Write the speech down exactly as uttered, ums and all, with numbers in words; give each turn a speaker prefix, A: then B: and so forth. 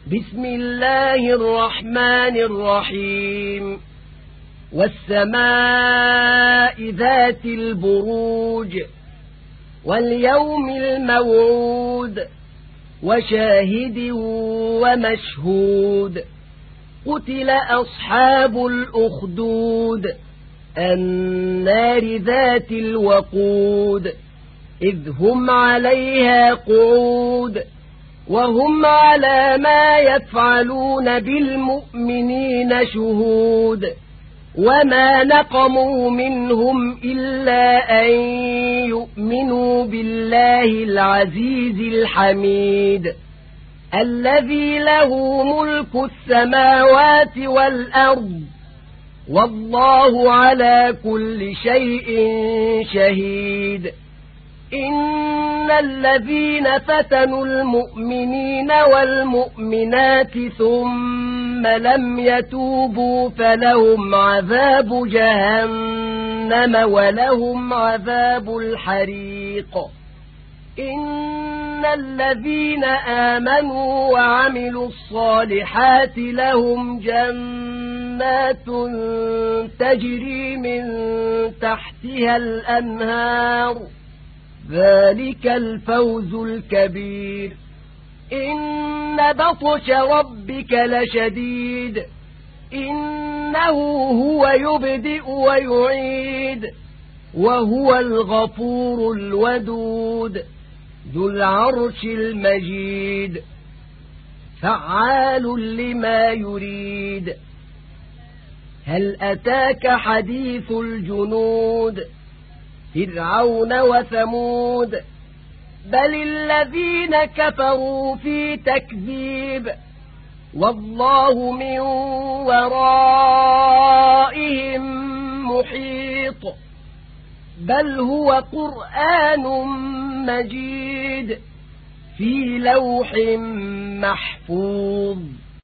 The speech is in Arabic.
A: بسم الله الرحمن الرحيم والسماء ذات البروج واليوم الموعود وشاهد ومشهود قتل أصحاب الأخدود النار ذات الوقود إذ هم عليها قعود وهم على ما يفعلون بالمؤمنين شهود وما نقموا منهم إلا أن يؤمنوا بالله العزيز الحميد الذي له ملك السماوات والأرض والله على كل شيء شهيد إن الذين فتنوا المؤمنين والمؤمنات ثم لم يتوبوا فلهم عذاب جهنم ولهم عذاب الحريق إن الذين آمنوا وعملوا الصالحات لهم جنات تجري من تحتها الأنهار ذلك الفوز الكبير إن بطش ربك لشديد إنه هو يبدئ ويعيد وهو الغفور الودود ذو العرش المجيد فعال لما يريد هل أتاك حديث الجنود فرعون وثمود بل الذين كفروا في تكذيب والله من ورائهم محيط بل هو قرآن مجيد في لوح محفوظ.